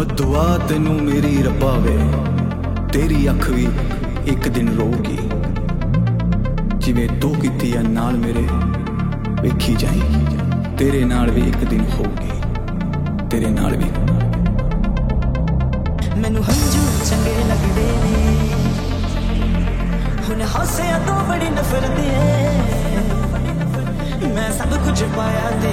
ਦੁਆ ਤੈਨੂੰ ਮੇਰੀ ਰੱਬਾ ਵੇ, ਤੇਰੀ ਅੱਖ ਵੀ ਇੱਕ ਦਿਨ ਰੋਊਗੀ, ਜਿਵੇਂ ਤੂੰ ਕੀਤੀ ਆ ਨਾਲ ਮੇਰੇ, ਵੇਖੀ ਜਾਏਗੀ ਤੇਰੇ ਨਾਲ ਵੀ ਇੱਕ ਦਿਨ ਹੋਊਗੀ, ਤੇਰੇ ਨਾਲ ਵੀ। ਮੈਨੂੰ ਹੰਝੂ ਚੰਗੇ ਲੱਗਦੇ ਨੇ, ਹੁਣ ਹਾਸਿਆਂ ਤੋਂ ਬੜੀ ਨਫ਼ਰਤ ਏ, ਮੈਂ ਸਭ ਕੁਝ ਪਾਇਆ ਤੇ